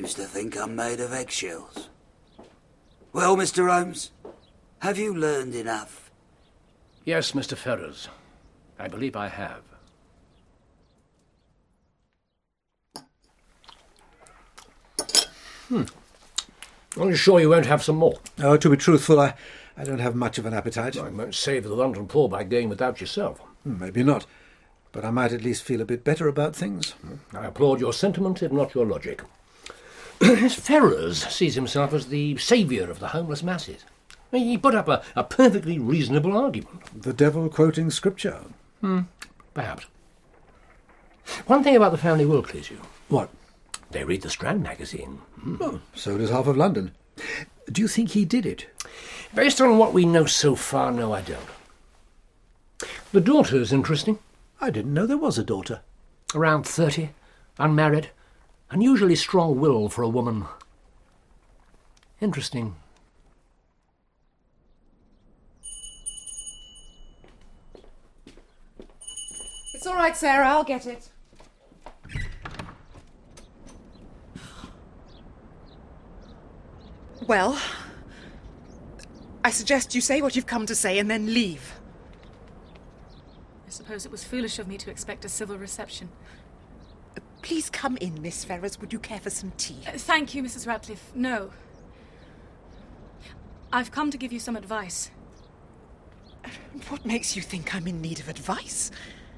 used to think I'm made of eggshells. Well, Mr. Holmes, have you learned enough? Yes, Mr. Ferrers. I believe I have. Are you sure you won't have some more? Oh, to be truthful, I don't have much of an appetite. I won't save the London poor by going without yourself. Maybe not. But I might at least feel a bit better about things. I applaud your sentiment, if not your logic. Miss Ferrers sees himself as the saviour of the homeless masses. He put up a perfectly reasonable argument. The devil quoting scripture. Perhaps. One thing about the family will please you. What? They read the Strand magazine. Oh, so does half of London. Do you think he did it? Based on what we know so far, no, I don't. The daughter's interesting. I didn't know there was a daughter. Around 30, unmarried, unusually strong will for a woman. Interesting. It's all right, Sarah, I'll get it. Well, I suggest you say what you've come to say and then leave. I suppose it was foolish of me to expect a civil reception. Please come in, Miss Ferrers. Would you care for some tea? Thank you, Mrs. Ratcliffe. No. I've come to give you some advice. What makes you think I'm in need of advice?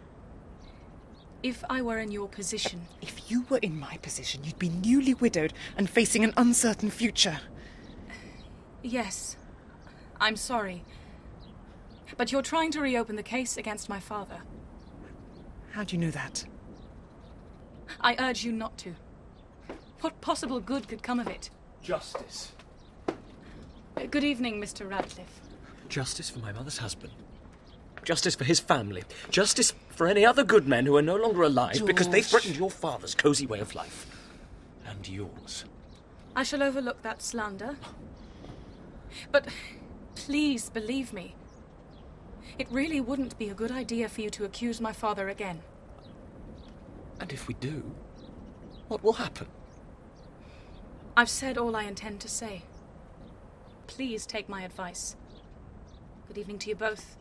If I were in your position... If you were in my position, you'd be newly widowed and facing an uncertain future. Yes. I'm sorry. But you're trying to reopen the case against my father. How do you know that? I urge you not to. What possible good could come of it? Justice. Good evening, Mr. Ratcliffe. Justice for my mother's husband. Justice for his family. Justice for any other good men who are no longer alive because they threatened your father's cosy way of life. And yours. I shall overlook that slander. But please believe me. It really wouldn't be a good idea for you to accuse my father again. And if we do, what will happen? I've said all I intend to say. Please take my advice. Good evening to you both.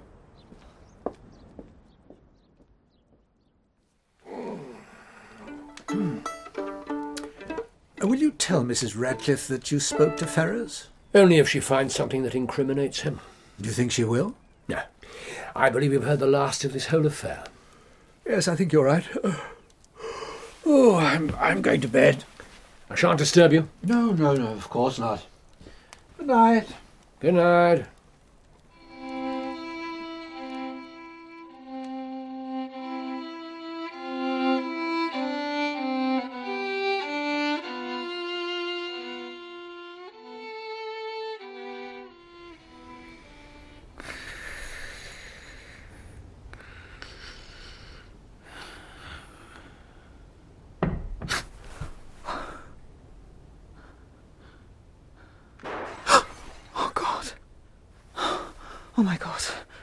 Will you tell Mrs. Radcliffe that you spoke to Ferrers? Only if she finds something that incriminates him. Do you think she will? No. I believe you've heard the last of this whole affair. Yes, I think you're right. Oh, I'm going to bed. I shan't disturb you. No, of course not. Good night. Good night. Oh, my God.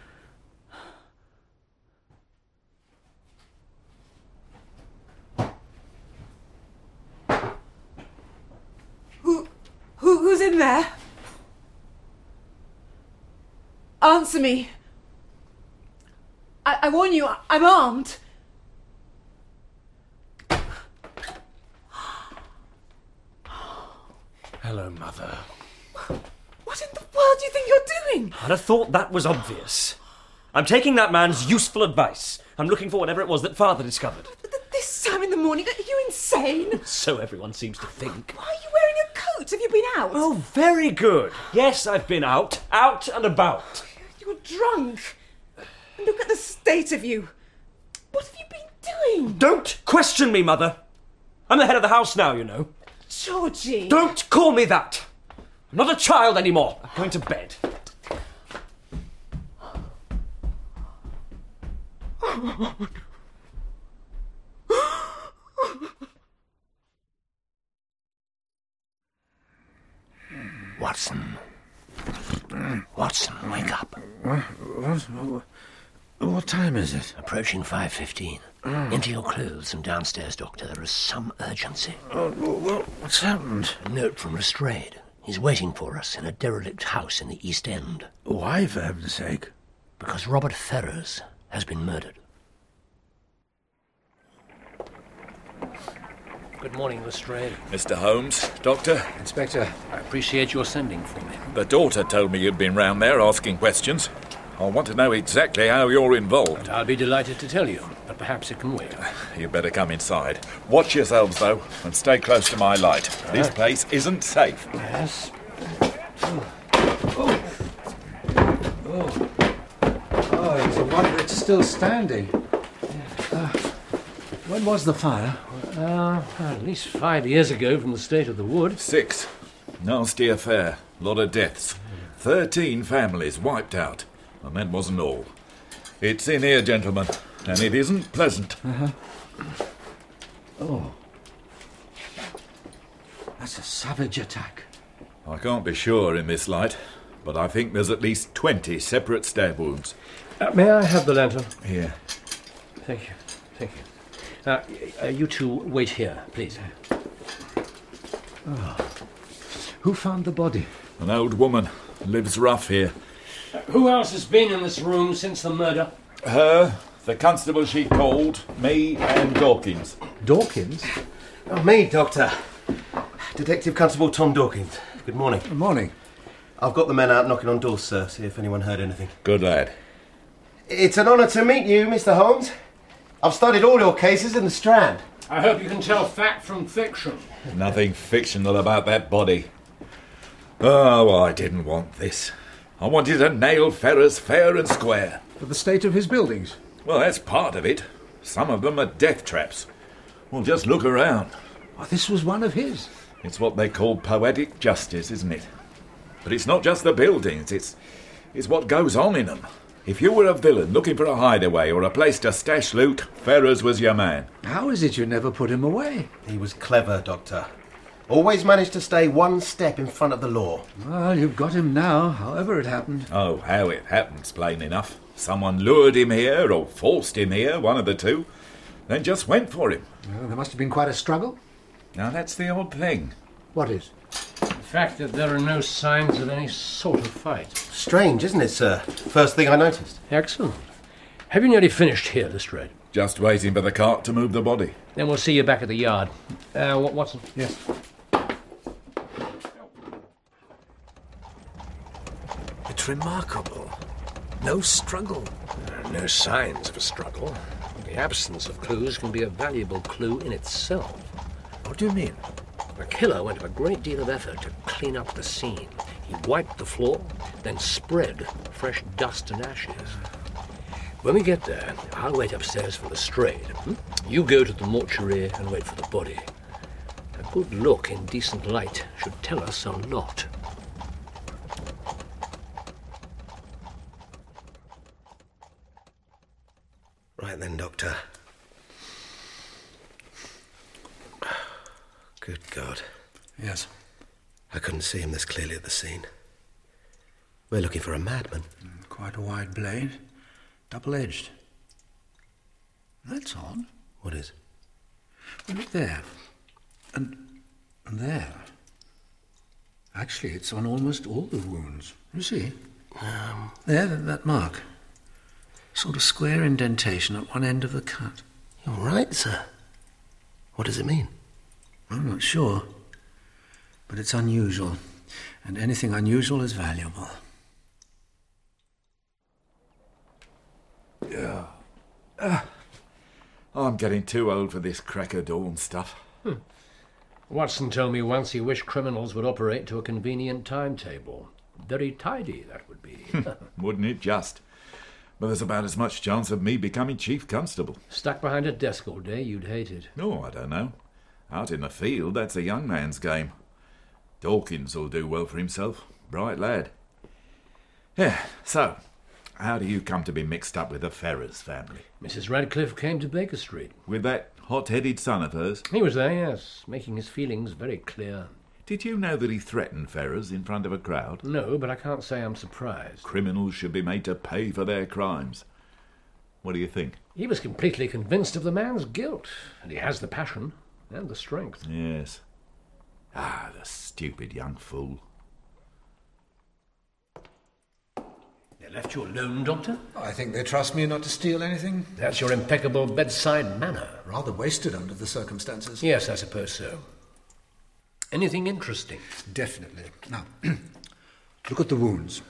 Who's in there? Answer me. I warn you, I'm armed. Hello, Mother. What in the world do you think you're doing? I'd have thought that was obvious. I'm taking that man's useful advice. I'm looking for whatever it was that Father discovered. This time in the morning? Are you insane? So everyone seems to think. Why are you wearing a coat? Have you been out? Oh, very good. Yes, I've been out and about. You're drunk. And look at the state of you. What have you been doing? Don't question me, Mother. I'm the head of the house now, you know. Georgie. Don't call me that. I'm not a child anymore. I'm going to bed. Watson. Watson, wake up. What time is it? Approaching 5:15. Into your clothes and downstairs, Doctor. There is some urgency. Well, what's happened? A note from Lestrade. He's waiting for us in a derelict house in the East End. Why, for heaven's sake? Because Robert Ferrers has been murdered. Good morning, Lestrade. Mr. Holmes, Doctor, Inspector. I appreciate your sending for me. the daughter told me you'd been round there asking questions. I want to know exactly how you're involved. I'll be delighted to tell you, but perhaps it can wait. You better come inside. Watch yourselves, though, and stay close to my light. This place isn't safe. Yes. Oh, it's a wonder it's still standing. When was the fire? At least 5 years ago from the state of the wood. 6. Nasty affair. Lot of deaths. 13 families wiped out. And that wasn't all. It's in here, gentlemen, and it isn't pleasant. Oh. That's a savage attack. I can't be sure in this light, but I think there's at least 20 separate stab wounds. May I have the lantern? Here. Thank you. Thank you. You two wait here, please. Who found the body? An old woman. Lives rough here. Who else has been in this room since the murder? Her, the constable she called, me and Dawkins. Dawkins? Oh, me, Doctor. Detective Constable Tom Dawkins. Good morning. Good morning. I've got the men out knocking on doors, sir, see if anyone heard anything. Good lad. It's an honour to meet you, Mr. Holmes. I've studied all your cases in the Strand. I hope you can tell fact from fiction. Nothing fictional about that body. Oh, I didn't want this. I wanted to nail Ferrers fair and square. For the state of his buildings. Well, that's part of it. Some of them are death traps. Well, just look around. Oh, this was one of his. It's what they call poetic justice, isn't it? But it's not just the buildings, it's what goes on in them. If you were a villain looking for a hideaway or a place to stash loot, Ferrers was your man. How is it you never put him away? He was clever, Doctor. Always managed to stay one step in front of the law. Well, you've got him now, however it happened. Oh, how it happens, plain enough. Someone lured him here, or forced him here, one of the two, then just went for him. Well, there must have been quite a struggle. Now, that's the odd thing. What is? The fact that there are no signs of any sort of fight. Strange, isn't it, sir? First thing I noticed. Excellent. Have you nearly finished here, Lestrade? Just waiting for the cart to move the body. Then we'll see you back at the yard. Watson? Yes. It's remarkable. No struggle. No signs of a struggle. The absence of clues can be a valuable clue in itself. What do you mean? The killer went to a great deal of effort to clean up the scene. He wiped the floor, then spread fresh dust and ashes. When we get there, I'll wait upstairs for Lestrade. You go to the mortuary and wait for the body. A good look in decent light should tell us a lot. Right then, Doctor. Good God. Yes. I couldn't see him this clearly at the scene. We're looking for a madman. Quite a wide blade. Double-edged. That's odd. What is? Well, look there. And there. Actually, it's on almost all the wounds. You see? There, that mark. Sort of square indentation at one end of the cut. You're right, sir. What does it mean? I'm not sure. But it's unusual. And anything unusual is valuable. Yeah. I'm getting too old for this crack of dawn stuff. Watson told me once he wished criminals would operate to a convenient timetable. Very tidy, that would be. Wouldn't it just? But there's about as much chance of me becoming chief constable. Stuck behind a desk all day, you'd hate it. No, I don't know. Out in the field, that's a young man's game. Dawkins will do well for himself. Bright lad. Yeah, so, how do you come to be mixed up with the Ferrers family? Mrs. Radcliffe came to Baker Street. With that hot-headed son of hers? He was there, yes, making his feelings very clear. Did you know that he threatened Ferrers in front of a crowd? No, but I can't say I'm surprised. Criminals should be made to pay for their crimes. What do you think? He was completely convinced of the man's guilt, and he has the passion and the strength. Yes. Ah, the stupid young fool. They left you alone, Doctor? I think they trust me not to steal anything. That's your impeccable bedside manner. Rather wasted under the circumstances. Yes, I suppose so. Anything interesting? Definitely. Now, look at the wounds.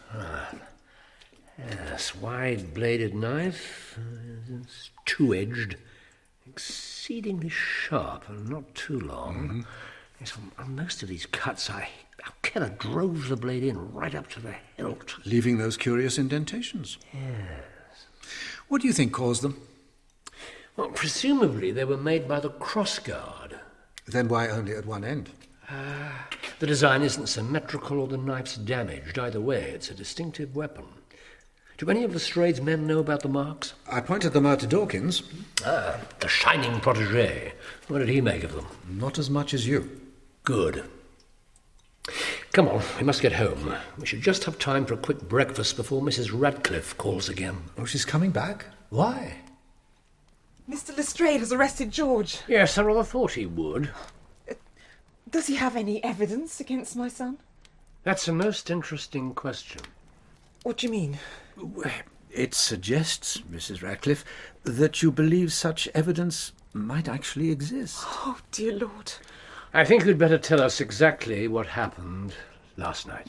Yes, wide-bladed knife. It's two-edged. Exceedingly sharp and not too long. Yes, on most of these cuts, our killer drove the blade in right up to the hilt. Leaving those curious indentations. Yes. What do you think caused them? Well, presumably they were made by the crossguard. Then why only at one end? The design isn't symmetrical or the knife's damaged. Either way, it's a distinctive weapon. Do any of Lestrade's men know about the marks? I pointed them out to Dawkins. Ah, the shining protégé. What did he make of them? Not as much as you. Good. Come on, we must get home. We should just have time for a quick breakfast before Mrs. Radcliffe calls again. Oh, she's coming back? Why? Mr. Lestrade has arrested George. Yes, I rather thought he would. Does he have any evidence against my son? That's a most interesting question. What do you mean? It suggests, Mrs. Radcliffe, that you believe such evidence might actually exist. Oh, dear Lord. I think you'd better tell us exactly what happened last night.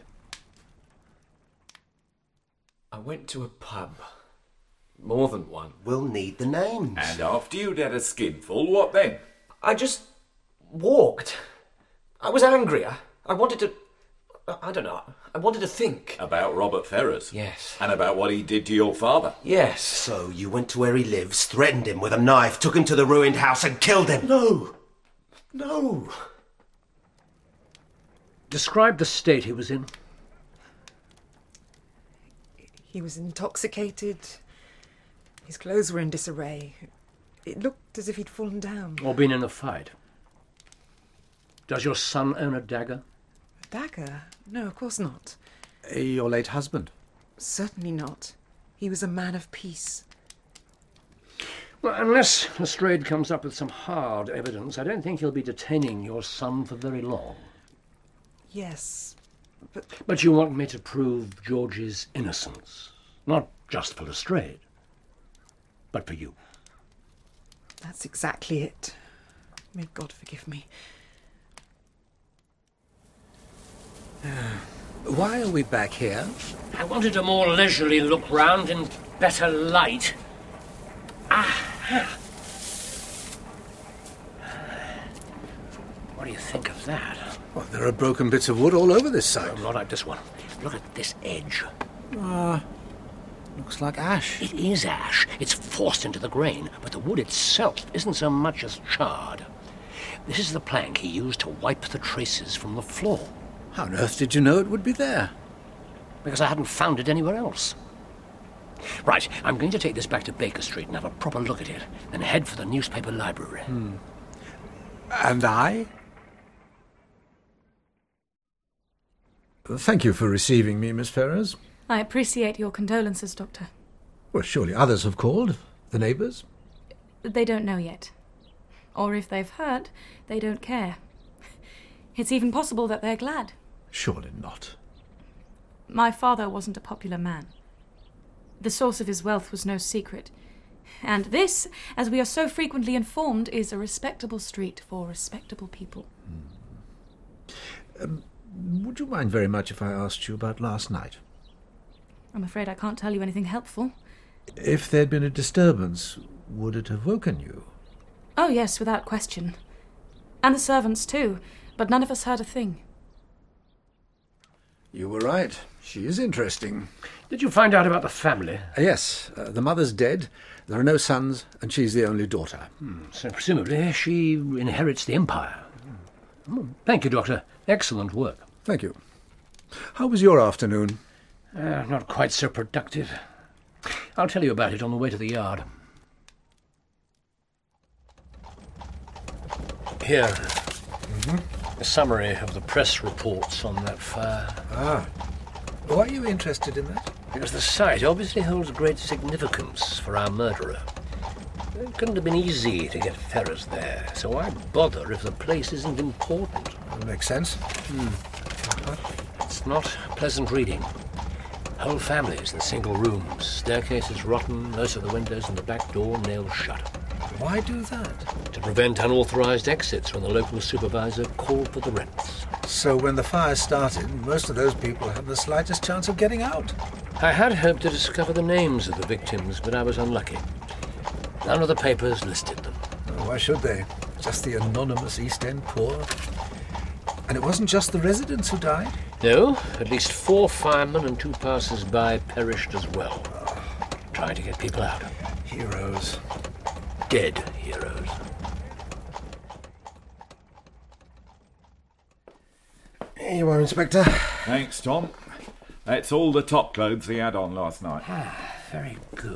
I went to a pub. More than one. We'll need the names. And after you'd had a skinful, what then? I just walked. I was angry. I wanted to... I don't know. I wanted to think. About Robert Ferrers? Yes. And about what he did to your father? Yes. So you went to where he lives, threatened him with a knife, took him to the ruined house and killed him? No. No. Describe the state he was in. He was intoxicated. His clothes were in disarray. It looked as if he'd fallen down. Or been in a fight. Does your son own a dagger? A dagger? No, of course not. Your late husband? Certainly not. He was a man of peace. Well, unless Lestrade comes up with some hard evidence, I don't think he'll be detaining your son for very long. Yes, but... But you want me to prove George's innocence. Not just for Lestrade, but for you. That's exactly it. May God forgive me. Why are we back here? I wanted a more leisurely look round in better light. What do you think of that? Well, there are broken bits of wood all over this side. Not like this one. Look at this edge. Looks like ash. It is ash. It's forced into the grain, but the wood itself isn't so much as charred. This is the plank he used to wipe the traces from the floor. How on earth did you know it would be there? Because I hadn't found it anywhere else. Right, I'm going to take this back to Baker Street and have a proper look at it, then head for the newspaper library. And I? Thank you for receiving me, Miss Ferrers. I appreciate your condolences, Doctor. Well, surely others have called. The neighbours? They don't know yet. Or if they've heard, they don't care. It's even possible that they're glad. Surely not. My father wasn't a popular man. The source of his wealth was no secret. And this, as we are so frequently informed, is a respectable street for respectable people. Would you mind very much if I asked you about last night? I'm afraid I can't tell you anything helpful. If there'd been a disturbance, would it have woken you? Oh, yes, without question. And the servants, too. But none of us heard a thing. You were right. She is interesting. Did you find out about the family? Yes, the mother's dead. There are no sons, and she's the only daughter. So presumably she inherits the empire. Thank you, Doctor. Excellent work. Thank you. How was your afternoon? Not quite so productive. I'll tell you about it on the way to the yard. Here. A summary of the press reports on that fire. Why are you interested in that? Because the site obviously holds great significance for our murderer. It couldn't have been easy to get Ferrers there, so why bother if the place isn't important? That makes sense. It's not pleasant reading. Whole families in single rooms, staircases rotten, most of the windows and the back door nailed shut. Why do that? To prevent unauthorized exits when the local supervisor called for the rents. So when the fire started, most of those people had the slightest chance of getting out. I had hoped to discover the names of the victims, but I was unlucky. None of the papers listed them. Oh, why should they? Just the anonymous East End poor. And it wasn't just the residents who died? No, at least 4 firemen and 2 passers-by perished as well. Trying to get people out. Heroes. Dead heroes. Here you are, Inspector. Thanks, Tom. That's all the top clothes he had on last night. Very good.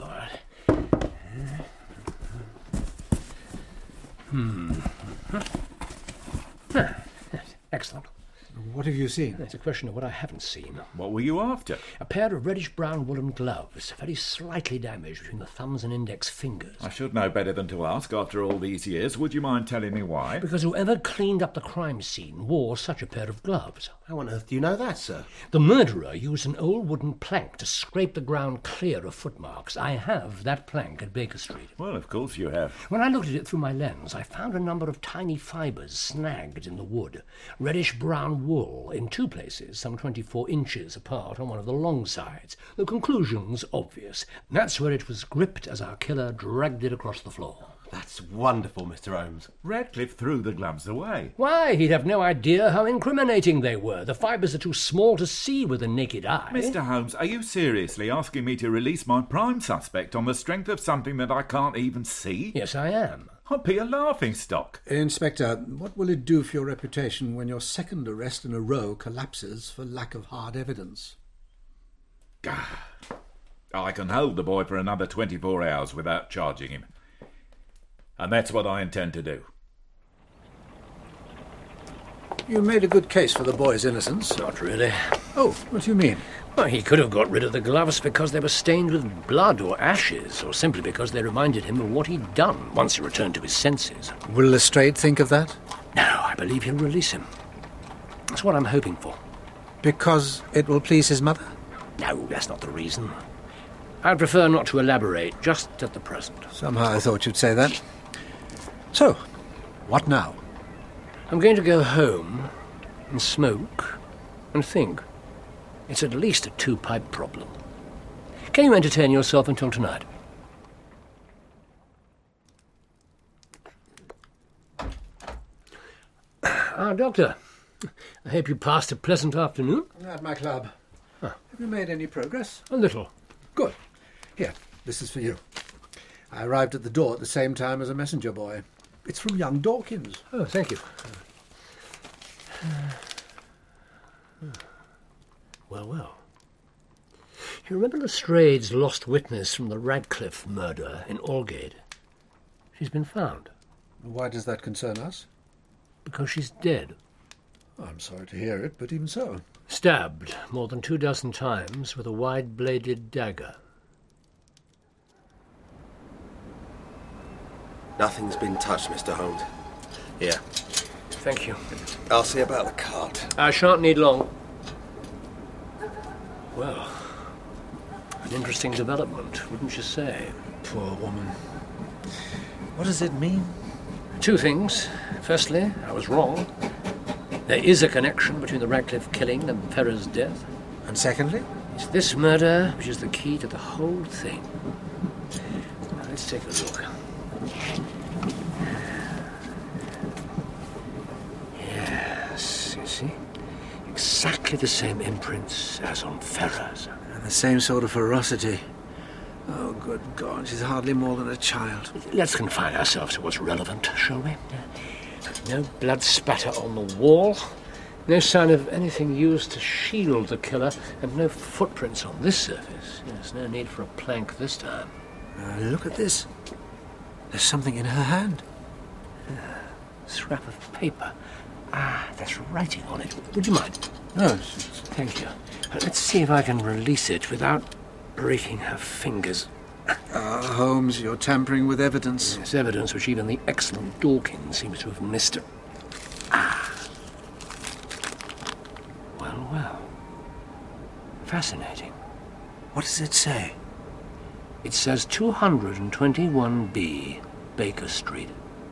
Excellent. What have you seen? It's a question of what I haven't seen. What were you after? A pair of reddish-brown woolen gloves, very slightly damaged between the thumbs and index fingers. I should know better than to ask after all these years. Would you mind telling me why? Because whoever cleaned up the crime scene wore such a pair of gloves. How on earth do you know that, sir? The murderer used an old wooden plank to scrape the ground clear of footmarks. I have that plank at Baker Street. Well, of course you have. When I looked at it through my lens, I found a number of tiny fibres snagged in the wood. Reddish-brown wool in 2 places, some 24 inches apart on one of the long sides. The conclusion's obvious. That's where it was gripped as our killer dragged it across the floor. That's wonderful, Mr. Holmes. Radcliffe threw the gloves away. Why, he'd have no idea how incriminating they were. The fibres are too small to see with the naked eye. Mr. Holmes, are you seriously asking me to release my prime suspect on the strength of something that I can't even see? Yes, I am. I'd be a laughingstock. Inspector, what will it do for your reputation when your second arrest in a row collapses for lack of hard evidence? I can hold the boy for another 24 hours without charging him. And that's what I intend to do. You made a good case for the boy's innocence. Not really. Oh, what do you mean? Well, he could have got rid of the gloves because they were stained with blood or ashes, or simply because they reminded him of what he'd done once he returned to his senses. Will Lestrade think of that? No, I believe he'll release him. That's what I'm hoping for. Because it will please his mother? No, that's not the reason. I'd prefer not to elaborate, just at the present. Somehow I thought you'd say that. So, what now? I'm going to go home and smoke and think. It's at least a 2-pipe problem. Can you entertain yourself until tonight? Doctor, I hope you passed a pleasant afternoon. At my club. Have you made any progress? A little. Good. Here, this is for you. I arrived at the door at the same time as a messenger boy. It's from young Dawkins. Oh, thank you. Well. You remember Lestrade's lost witness from the Radcliffe murder in Aldgate? She's been found. Why does that concern us? Because she's dead. I'm sorry to hear it, but even so. Stabbed more than 24 times with a wide-bladed dagger. Nothing's been touched, Mr. Holmes. Here. Thank you. I'll see about the cart. I shan't need long. Well, an interesting development, wouldn't you say? Poor woman. What does it mean? 2 things. Firstly, I was wrong. There is a connection between the Radcliffe killing and Ferrers' death. And secondly? It's this murder which is the key to the whole thing. Now, let's take a look. Yes, you see? Exactly the same imprints as on Ferrers. And the same sort of ferocity. Oh, good God, she's hardly more than a child. Let's confine ourselves to what's relevant, shall we? No blood spatter on the wall, no sign of anything used to shield the killer, and no footprints on this surface. There's no need for a plank this time. Look at this. There's something in her hand. A scrap of paper. There's writing on it. Would you mind? No, Thank you. Let's see if I can release it without breaking her fingers. Holmes, you're tampering with evidence. It's evidence which even the excellent Dawkins seems to have missed. Well. Fascinating. What does it say? It says 221B, Baker Street.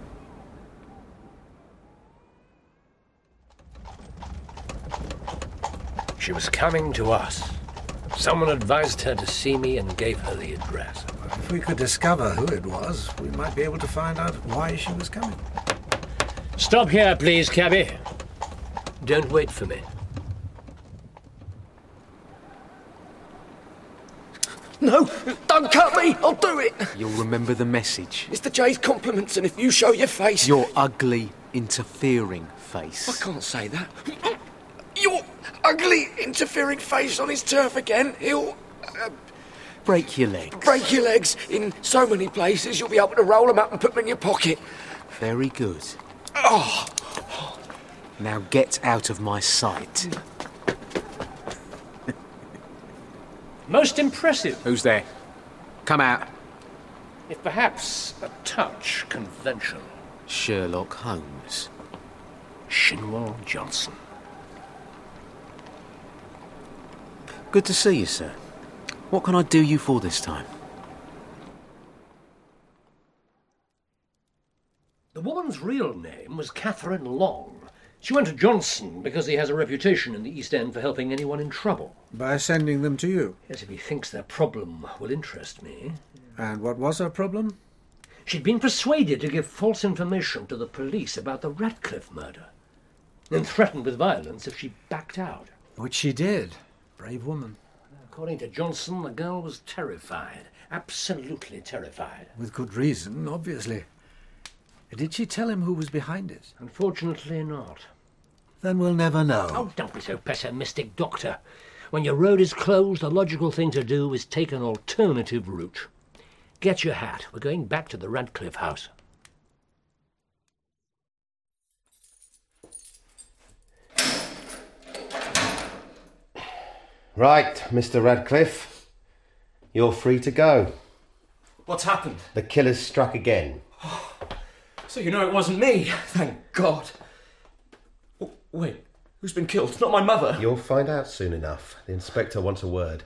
She was coming to us. Someone advised her to see me and gave her the address. If we could discover who it was, we might be able to find out why she was coming. Stop here, please, cabby. Don't wait for me. No, don't cut me. I'll do it. You'll remember the message. It's the Jay's compliments, and if you show your face... Your ugly, interfering face. I can't say that. Your ugly, interfering face on his turf again. He'll... Break your legs. break your legs in so many places you'll be able to roll them up and put them in your pocket. Very good. Oh, Now get out of my sight. Most impressive, Who's there? Come out. if perhaps a touch conventional. Sherlock Holmes. Shinwell Johnson. Good to see you, sir. What can I do you for this time? The woman's real name was Catherine Long. She went to Johnson because he has a reputation in the East End for helping anyone in trouble. By sending them to you. Yes, if he thinks their problem will interest me. And what was her problem? She'd been persuaded to give false information to the police about the Radcliffe murder, and threatened with violence if she backed out. Which she did. Brave woman. According to Johnson, the girl was terrified. Absolutely terrified. With good reason, obviously. Did she tell him who was behind it? Unfortunately not. Then we'll never know. Oh, don't be so pessimistic, Doctor. When your road is closed, the logical thing to do is take an alternative route. Get your hat. We're going back to the Radcliffe house. Right, Mr. Radcliffe. You're free to go. what's happened? The killer's struck again. So you know it wasn't me. Thank God. Oh, wait, who's been killed? It's not my mother. You'll find out soon enough. The inspector wants a word.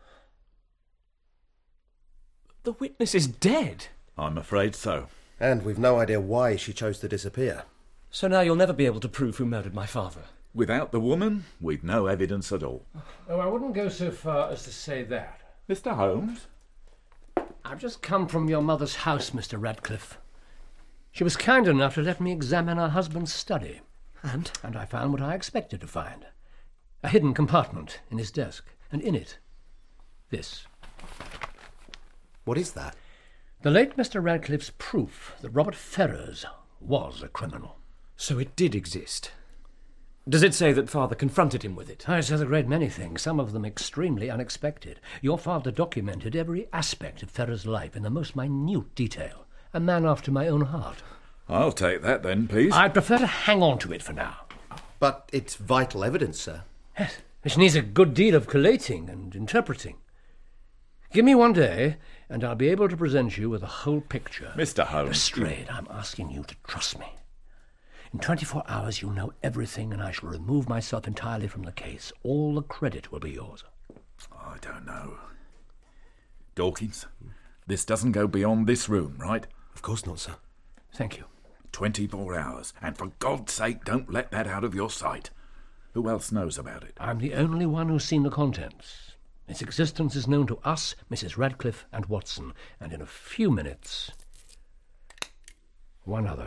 The witness is dead. I'm afraid so. And we've no idea why she chose to disappear. So now you'll never be able to prove who murdered my father. Without the woman, we've no evidence at all. Oh, I wouldn't go so far as to say that. Mr. Holmes? I've just come from your mother's house, Mr. Radcliffe. She was kind enough to let me examine her husband's study. And I found what I expected to find. A hidden compartment in his desk, and in it, this. What is that? The late Mr. Radcliffe's proof that Robert Ferrers was a criminal. So it did exist. Does it say that father confronted him with it? It says a great many things, some of them extremely unexpected. Your father documented every aspect of Ferrers' life in the most minute detail. A man after my own heart. I'll take that then, please. I'd prefer to hang on to it for now. But it's vital evidence, sir. Yes, which needs a good deal of collating and interpreting. Give me one day, and I'll be able to present you with a whole picture. Mr. Holmes. Lestrade, I'm asking you to trust me. In 24 hours you'll know everything, and I shall remove myself entirely from the case. All the credit will be yours. I don't know. Dawkins, this doesn't go beyond this room, right? Of course not, sir. Thank you. 24 hours. And for God's sake, don't let that out of your sight. Who else knows about it? I'm the only one who's seen the contents. Its existence is known to us, Mrs. Radcliffe and Watson, and in a few minutes, one other.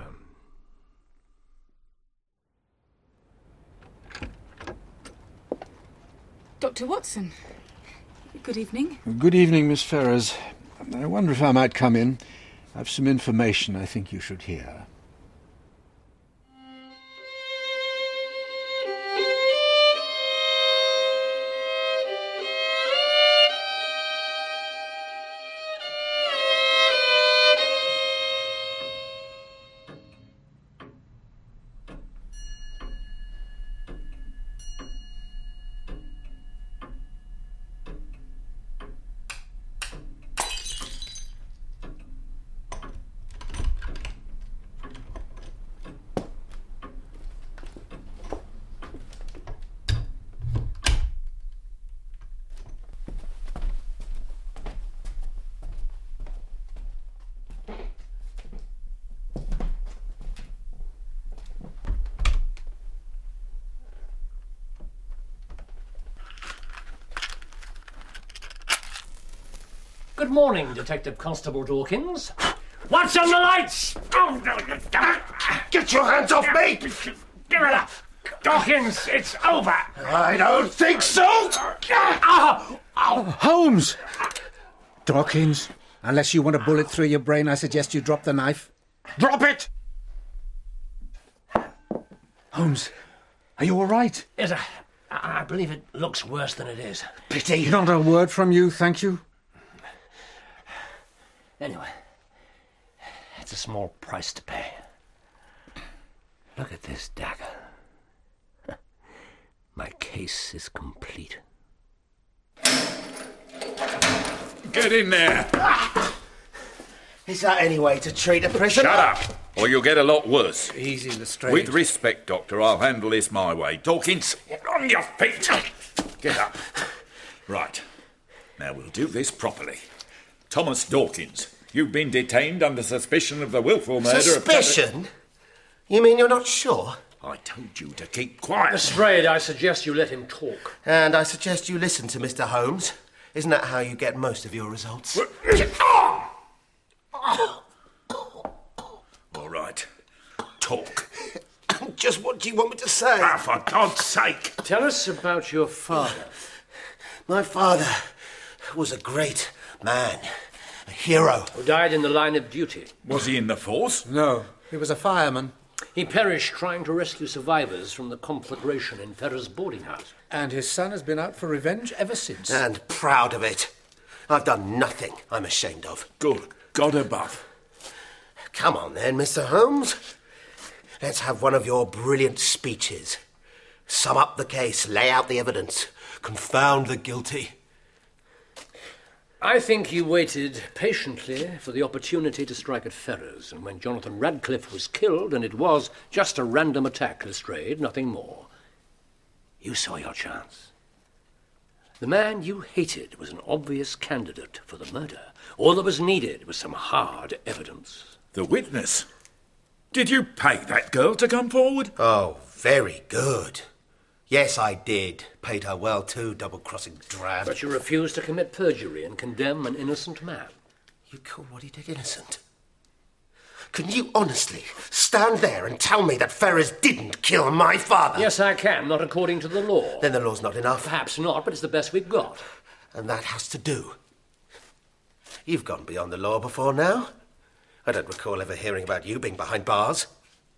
Dr. Watson, good evening. Good evening, Miss Ferrers. I wonder if I might come in. I've some information I think you should hear. Good morning, Detective Constable Dawkins. What's on the lights? Get your hands off me! Give it up! Dawkins, it's over! I don't think so! Holmes! Dawkins, unless you want a bullet through your brain, I suggest you drop the knife. Drop it! Holmes, are you all right? Yes, I believe it looks worse than it is. Pity. Not a word from you, thank you. Anyway, it's a small price to pay. Look at this dagger. My case is complete. Get in there! Is that any way to treat a prisoner? Shut up, or you'll get a lot worse. Easy, Lestrade. With respect, Doctor, I'll handle this my way. Dawkins, on your feet! Get up. Right. Now we'll do this properly. Thomas Dawkins, you've been detained under suspicion of the willful murder Suspicion? You mean you're not sure? I told you to keep quiet. Lestrade, I suggest you let him talk. And I suggest you listen to Mr. Holmes. Isn't that how you get most of your results? All right. Talk. Just what do you want me to say? Ah, for God's sake! Tell us about your father. My father was a great man, a hero. Who died in the line of duty. Was he in the force? No, he was a fireman. He perished trying to rescue survivors from the conflagration in Ferrers' boarding house. And his son has been out for revenge ever since. And proud of it. I've done nothing I'm ashamed of. Good God above. Come on then, Mr. Holmes. Let's have one of your brilliant speeches. Sum up the case, lay out the evidence, confound the guilty. I think he waited patiently for the opportunity to strike at Ferrers, and when Jonathan Radcliffe was killed, and it was just a random attack, Lestrade, nothing more, you saw your chance. The man you hated was an obvious candidate for the murder. All that was needed was some hard evidence. The witness? Did you pay that girl to come forward? Oh, very good. Yes, I did. Paid her well, too, double-crossing drab. But you refused to commit perjury and condemn an innocent man. You call what he did innocent? Can you honestly stand there and tell me that Ferrers didn't kill my father? Yes, I can, not according to the law. Then the law's not enough. Perhaps not, but it's the best we've got. And that has to do. You've gone beyond the law before now. I don't recall ever hearing about you being behind bars.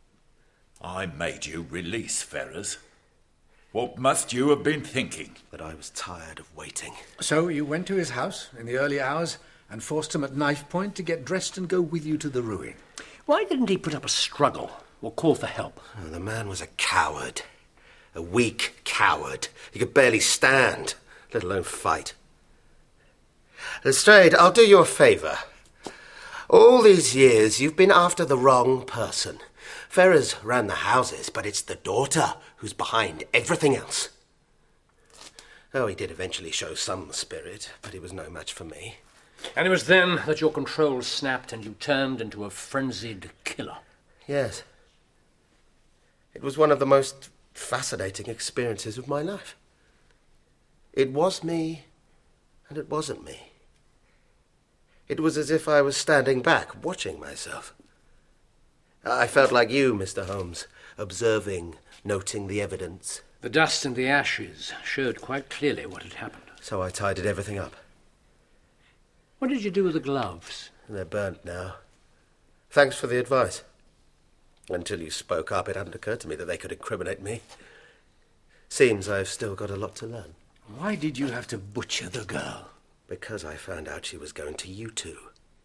I made you release Ferrers. What must you have been thinking? That I was tired of waiting. So you went to his house in the early hours and forced him at knife point to get dressed and go with you to the ruin. Why didn't he put up a struggle or call for help? Oh, the man was a coward. A weak coward. He could barely stand, let alone fight. Lestrade, I'll do you a favour. All these years you've been after the wrong person. Ferrers ran the houses, but it's the daughter who's behind everything else. Oh, he did eventually show some spirit, but he was no match for me. And it was then that your control snapped and you turned into a frenzied killer. Yes. It was one of the most fascinating experiences of my life. It was me, and it wasn't me. It was as if I was standing back, watching myself. I felt like you, Mr. Holmes, observing, noting the evidence. The dust and the ashes showed quite clearly what had happened. So I tidied everything up. What did you do with the gloves? They're burnt now. Thanks for the advice. Until you spoke up, it hadn't occurred to me that they could incriminate me. Seems I've still got a lot to learn. Why did you have to butcher the girl? Because I found out she was going to you two.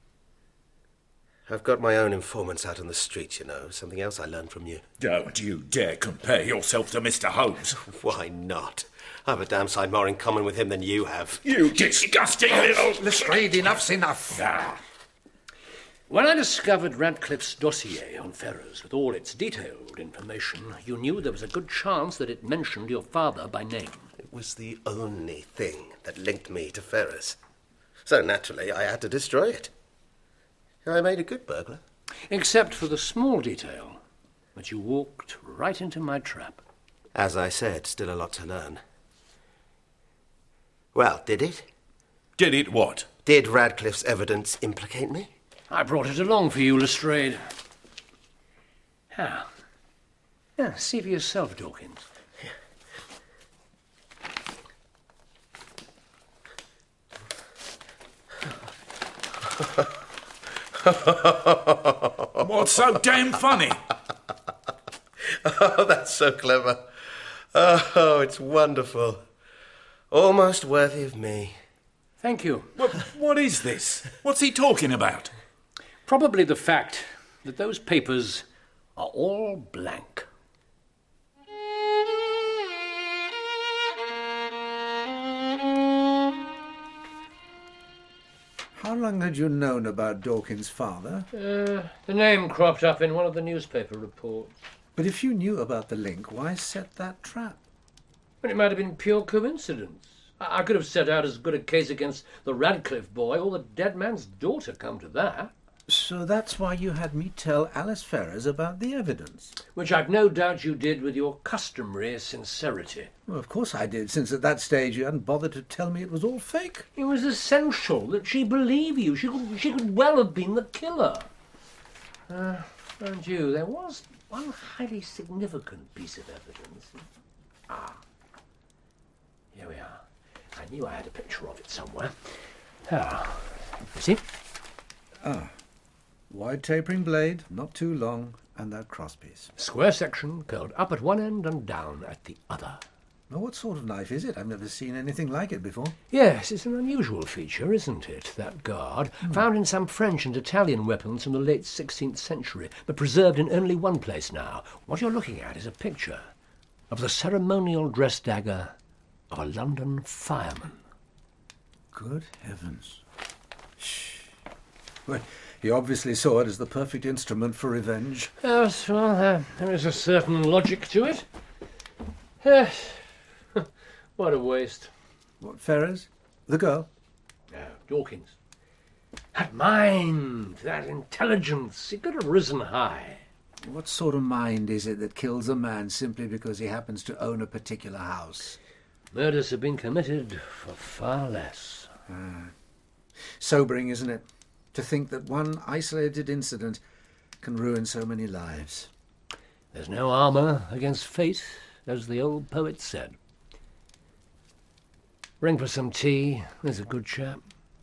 I've got my own informants out on the street, you know. Something else I learned from you. Don't you dare compare yourself to Mr. Holmes. Why not? I have a damn sight more in common with him than you have. You disgusting little... Lestrade, enough's enough. When I discovered Radcliffe's dossier on Ferrers with all its detailed information, you knew there was a good chance that it mentioned your father by name. It was the only thing that linked me to Ferrers. So naturally, I had to destroy it. I made a good burglar. Except for the small detail that you walked right into my trap. As I said, still a lot to learn. Well, did it? Did it what? Did Radcliffe's evidence implicate me? I brought it along for you, Lestrade. See for yourself, Dawkins. What's so damn funny? Oh, that's so clever. Oh, it's wonderful. Almost worthy of me. Thank you. What is this? What's he talking about? Probably the fact that those papers are all blank. How long had you known about Dawkins' father? The name cropped up in one of the newspaper reports. But if you knew about the link, why set that trap? But it might have been pure coincidence. I could have set out as good a case against the Radcliffe boy or the dead man's daughter, come to that. So that's why you had me tell Alice Ferrers about the evidence? Which I've no doubt you did with your customary sincerity. Well, of course I did, since at that stage you hadn't bothered to tell me it was all fake. It was essential that she believe you. She could well have been the killer. Mind you, there was one highly significant piece of evidence. Here we are. I knew I had a picture of it somewhere. See? Wide tapering blade, not too long, and that crosspiece. Square section, curled up at one end and down at the other. Now, what sort of knife is it? I've never seen anything like it before. Yes, it's an unusual feature, isn't it, that guard? Found in some French and Italian weapons from the late 16th century, but preserved in only one place now. What you're looking at is a picture of the ceremonial dress dagger of a London fireman. Good heavens. Shh. Well, he obviously saw it as the perfect instrument for revenge. Yes, well, there is a certain logic to it. Yes. What a waste. What, Ferrers? The girl? No, Dawkins. That mind, that intelligence, he could have risen high. What sort of mind is it that kills a man simply because he happens to own a particular house? Murders have been committed for far less. Sobering, isn't it? To think that one isolated incident can ruin so many lives. There's no armour against fate, as the old poet said. Ring for some tea. There's a good chap.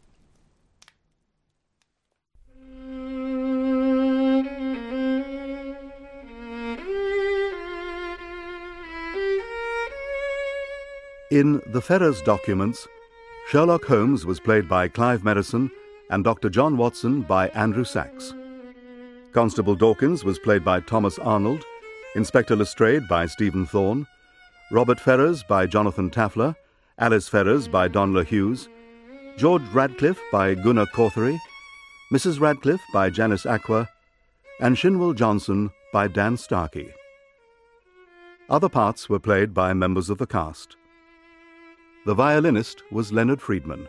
In The Ferrers Documents, Sherlock Holmes was played by Clive Merrison and Dr. John Watson by Andrew Sachs. Constable Dawkins was played by Thomas Arnold, Inspector Lestrade by Stephen Thorne, Robert Ferrers by Jonathan Tafler, Alice Ferrers by Donla Hughes, George Radcliffe by Gunnar Corthery, Mrs. Radcliffe by Janice Aqua, and Shinwell Johnson by Dan Starkey. Other parts were played by members of the cast. The violinist was Leonard Friedman.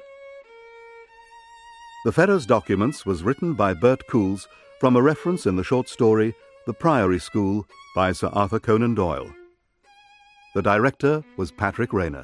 The Ferrers Documents was written by Bert Coules from a reference in the short story The Priory School by Sir Arthur Conan Doyle. The director was Patrick Rayner.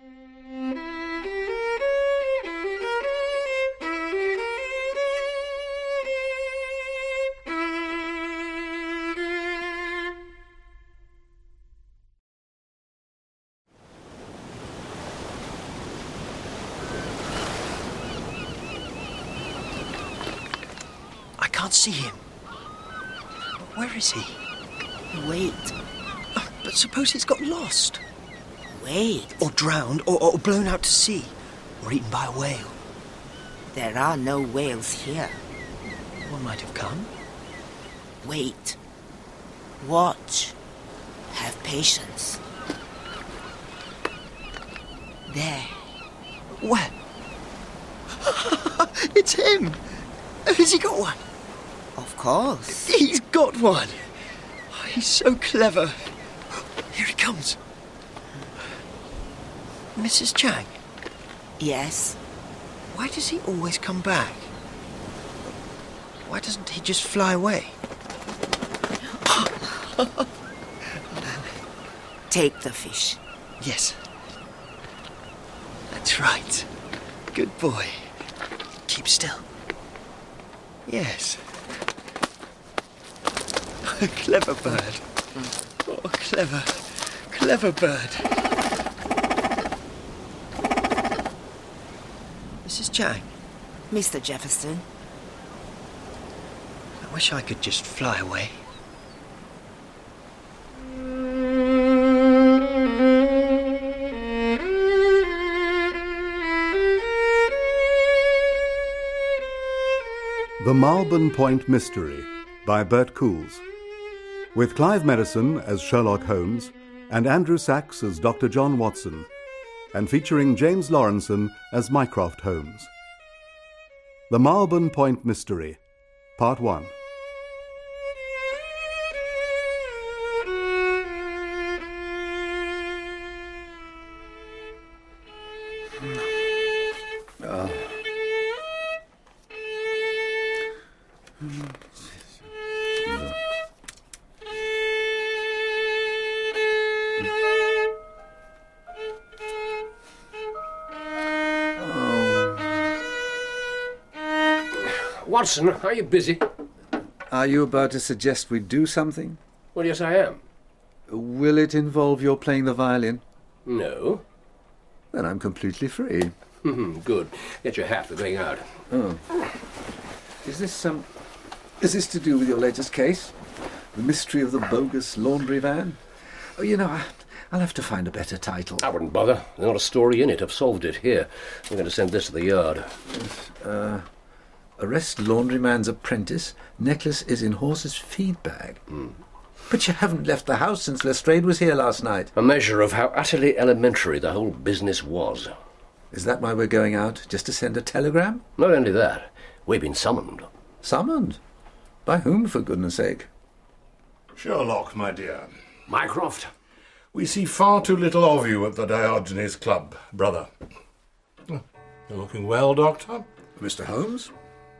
I can't see him. Where is he? Wait. But suppose he's got lost. Wait. Or drowned, or blown out to sea. Or eaten by a whale. There are no whales here. One might have come. Wait. Watch. Have patience. There. Where? It's him! Has he got one? Of course. He's got one! He's so clever. Here he comes. Mrs. Chang? Yes? Why does he always come back? Why doesn't he just fly away? Take the fish. Yes. That's right. Good boy. Keep still. Yes. Clever bird. Oh, clever bird. Mrs. Chang. Mr. Jefferson. I wish I could just fly away. The Malburn Point Mystery by Bert Coules, with Clive Merrison as Sherlock Holmes and Andrew Sachs as Dr. John Watson, and featuring James Lawrenson as Mycroft Holmes. The Malburn Point Mystery, Part 1. Watson, are you busy? Are you about to suggest we do something? Well, yes, I am. Will it involve your playing the violin? No. Then I'm completely free. Good. Get your hat, we're going out. Oh. Is this to do with your latest case? The mystery of the bogus laundry van? Oh, you know, I'll have to find a better title. I wouldn't bother. There's not a story in it. I've solved it. Here, I'm going to send this to the Yard. Arrest laundryman's apprentice. Necklace is in horse's feed bag. But you haven't left the house since Lestrade was here last night. A measure of how utterly elementary the whole business was. Is that why we're going out? Just to send a telegram? Not only that, we've been summoned. Summoned? By whom, for goodness sake? Sherlock, my dear. Mycroft? We see far too little of you at the Diogenes Club, brother. You're looking well, Doctor. Mr. Holmes?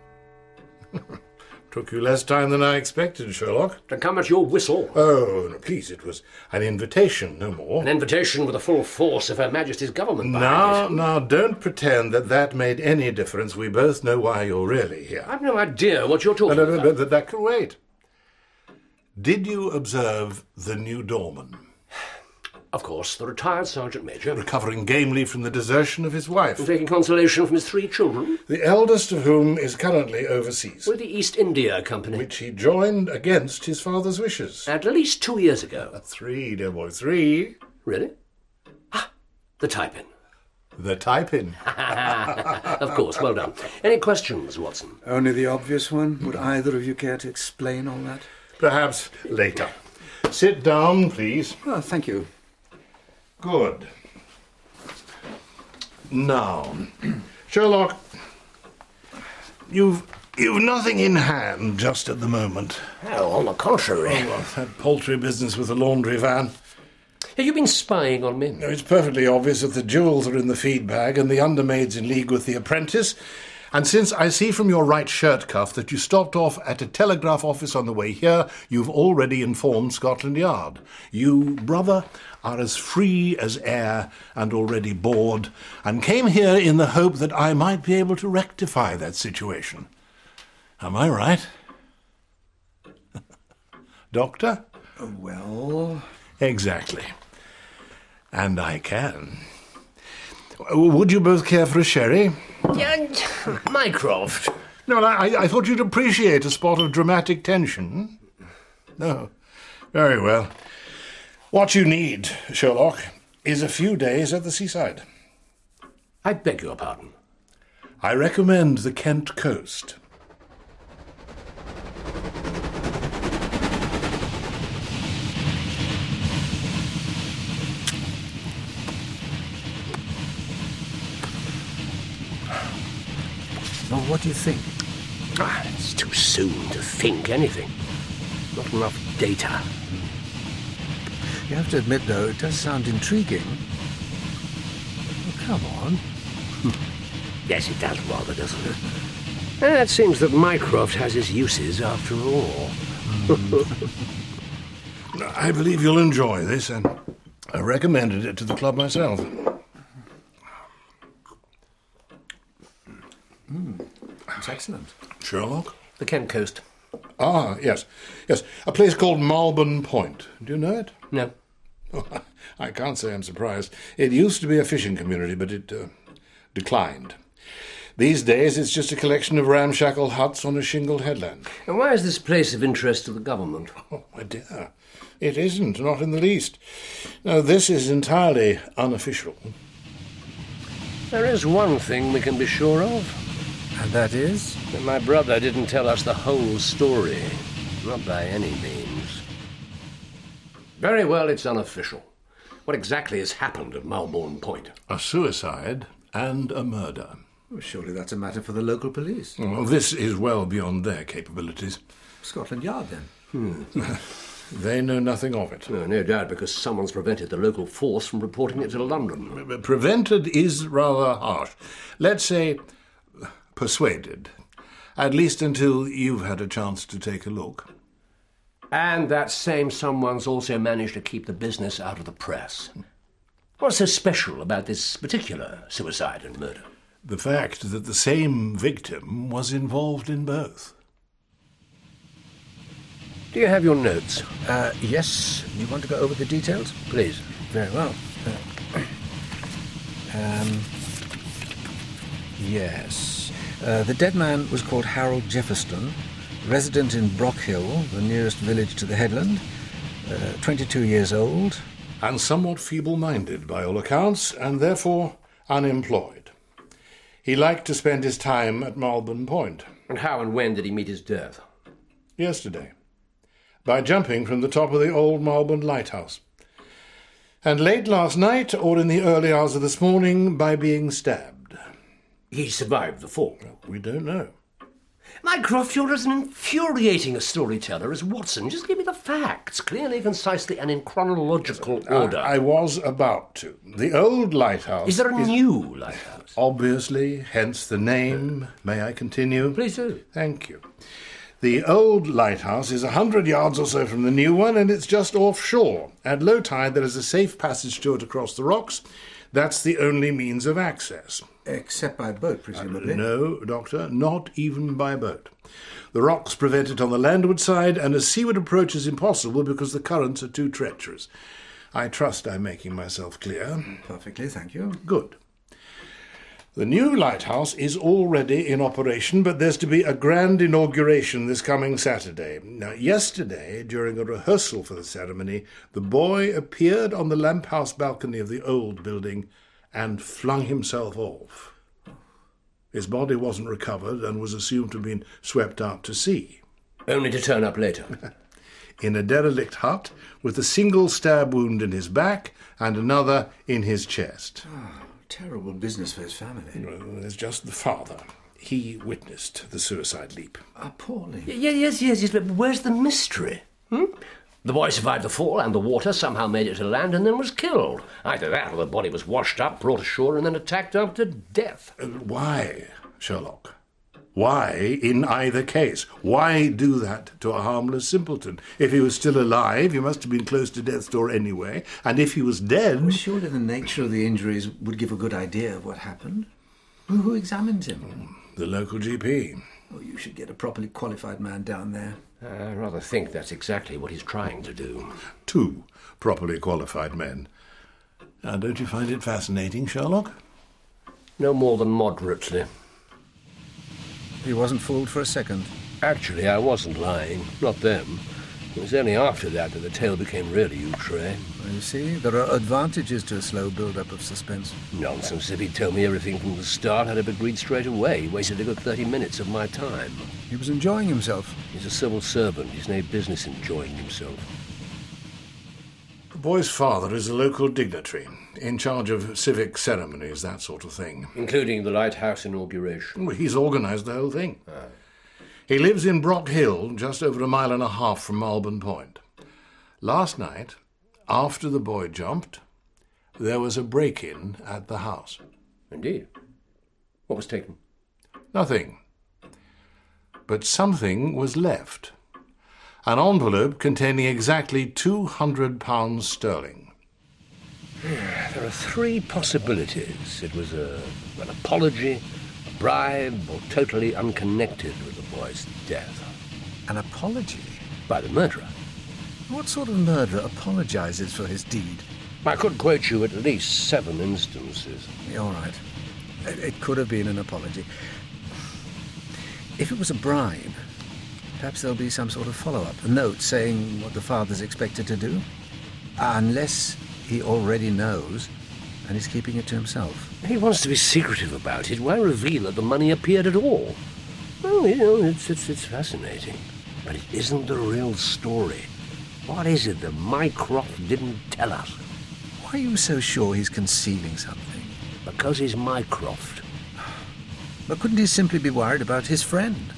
Took you less time than I expected, Sherlock. To come at your whistle. Oh, no, please, it was an invitation, no more. An invitation with the full force of Her Majesty's government behind it. Now, don't pretend that made any difference. We both know why you're really here. I've no idea what you're talking about. But that can wait. Did you observe the new doorman? Of course, the retired Sergeant Major. Recovering gamely from the desertion of his wife. And taking consolation from his 3 children. The eldest of whom is currently overseas. With the East India Company. Which he joined against his father's wishes. At least 2 years ago. 3, dear boy, 3. Really? Ah, the type-in. The type-in. Of course, well done. Any questions, Watson? Only the obvious one. Would either of you care to explain all that? Perhaps later. Sit down, please. Oh, thank you. Good. Now, Sherlock, you've nothing in hand just at the moment. Oh, on the contrary. Oh, well, that paltry business with the laundry van. Have you been spying on me? No, it's perfectly obvious that the jewels are in the feed bag and the undermaid's in league with the apprentice. And since I see from your right shirt cuff that you stopped off at a telegraph office on the way here, you've already informed Scotland Yard. You, brother, are as free as air and already bored, and came here in the hope that I might be able to rectify that situation. Am I right? Doctor? Well... Exactly. And I can. Would you both care for a sherry? Mycroft. No, I thought you'd appreciate a spot of dramatic tension. No. Very well. What you need, Sherlock, is a few days at the seaside. I beg your pardon. I recommend the Kent coast. Well, what do you think? It's too soon to think anything. Not enough data. You have to admit, though, it does sound intriguing. Oh, come on. Yes, it does rather, doesn't it? It seems that Mycroft has his uses after all. I believe you'll enjoy this, and I recommended it to the club myself. That's excellent. Sherlock? The Kent coast. Ah, yes. Yes, a place called Malburn Point. Do you know it? No. Oh, I can't say I'm surprised. It used to be a fishing community, but it declined. These days, it's just a collection of ramshackle huts on a shingled headland. And why is this place of interest to the government? Oh, my dear. It isn't, not in the least. No, this is entirely unofficial. There is one thing we can be sure of. And that is? That my brother didn't tell us the whole story. Not by any means. Very well, it's unofficial. What exactly has happened at Malburn Point? A suicide and a murder. Well, surely that's a matter for the local police. Well, this is well beyond their capabilities. Scotland Yard, then? They know nothing of it. No doubt, because someone's prevented the local force from reporting it to London. Prevented is rather harsh. Let's say persuaded. At least until you've had a chance to take a look. And that same someone's also managed to keep the business out of the press. What's so special about this particular suicide and murder? The fact that the same victim was involved in both. Do you have your notes? Yes. You want to go over the details? Please. Very well. Yes. The dead man was called Harold Jefferson, resident in Brockhill, the nearest village to the headland, 22 years old. And somewhat feeble-minded by all accounts, and therefore unemployed. He liked to spend his time at Malburn Point. And how and when did he meet his death? Yesterday. By jumping from the top of the old Malburn lighthouse. And late last night, or in the early hours of this morning, by being stabbed. He survived the fall? We don't know. Mycroft, you're as infuriating a storyteller as Watson. Just give me the facts, clearly, concisely, and in chronological order. I was about to. The old lighthouse... Is there a new lighthouse? Obviously, hence the name. May I continue? Please do. Thank you. The old lighthouse is 100 yards or so from the new one, and it's just offshore. At low tide, there is a safe passage to it across the rocks. That's the only means of access. Except by boat, presumably? No, Doctor, not even by boat. The rocks prevent it on the landward side, and a seaward approach is impossible because the currents are too treacherous. I trust I'm making myself clear. Perfectly, thank you. Good. The new lighthouse is already in operation, but there's to be a grand inauguration this coming Saturday. Now, yesterday, during a rehearsal for the ceremony, the boy appeared on the lamp house balcony of the old building and flung himself off. His body wasn't recovered and was assumed to have been swept out to sea. Only to turn up later. In a derelict hut, with a single stab wound in his back and another in his chest. Terrible business for his family. There's just the father. He witnessed the suicide leap. Appalling. Yes, but where's the mystery? The boy survived the fall and the water, somehow made it to land, and then was killed. Either that or the body was washed up, brought ashore, and then attacked after death. Why, Sherlock? Why in either case? Why do that to a harmless simpleton? If he was still alive, he must have been close to death's door anyway, and if he was dead... Well, surely the nature of the injuries would give a good idea of what happened. Who examined him? The local GP. Oh, you should get a properly qualified man down there. I rather think that's exactly what he's trying to do. 2 properly qualified men. Now, don't you find it fascinating, Sherlock? No more than moderately. He wasn't fooled for a second. Actually, I wasn't lying. Not then. It was only after that the tale became really outre. You see, there are advantages to a slow build-up of suspense. Nonsense. If he'd told me everything from the start, I'd have agreed straight away. He wasted a good 30 minutes of my time. He was enjoying himself. He's a civil servant. He's no business enjoying himself. The boy's father is a local dignitary, in charge of civic ceremonies, that sort of thing. Including the lighthouse inauguration. Well, he's organised the whole thing. He lives in Brockhill, just over 1.5 miles from Malburn Point. Last night, after the boy jumped, there was a break-in at the house. Indeed. What was taken? Nothing. But something was left. An envelope containing exactly £200 sterling. There are 3 possibilities. It was an apology, a bribe or totally unconnected with the boy's death. An apology? By the murderer. What sort of murderer apologizes for his deed? I could quote you at least 7 instances. All right. It could have been an apology. If it was a bribe, perhaps there'll be some sort of follow-up, a note saying what the father's expected to do. Unless he already knows and is keeping it to himself. He wants to be secretive about it. Why reveal that the money appeared at all? Well, you know, it's fascinating. But it isn't the real story. What is it that Mycroft didn't tell us? Why are you so sure he's concealing something? Because he's Mycroft. But couldn't he simply be worried about his friend?